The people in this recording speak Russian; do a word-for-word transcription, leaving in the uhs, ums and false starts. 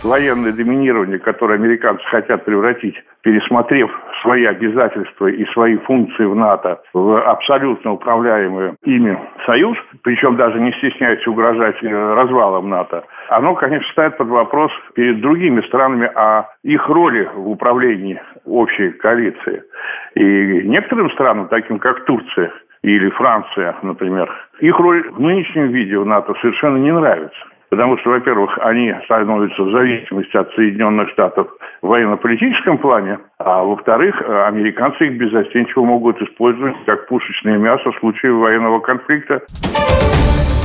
военное доминирование, которое американцы хотят превратить, пересмотрев свои обязательства и свои функции в НАТО в абсолютно управляемый ими союз, причем даже не стесняясь угрожать развалом НАТО, оно, конечно, ставит под вопрос перед другими странами о их роли в управлении общей коалицией. И некоторым странам, таким как Турция или Франция, например, их роль в нынешнем виде в НАТО совершенно не нравится. Потому что, во-первых, они становятся в зависимости от Соединенных Штатов в военно-политическом плане, а во-вторых, американцы их беззастенчиво могут использовать как пушечное мясо в случае военного конфликта.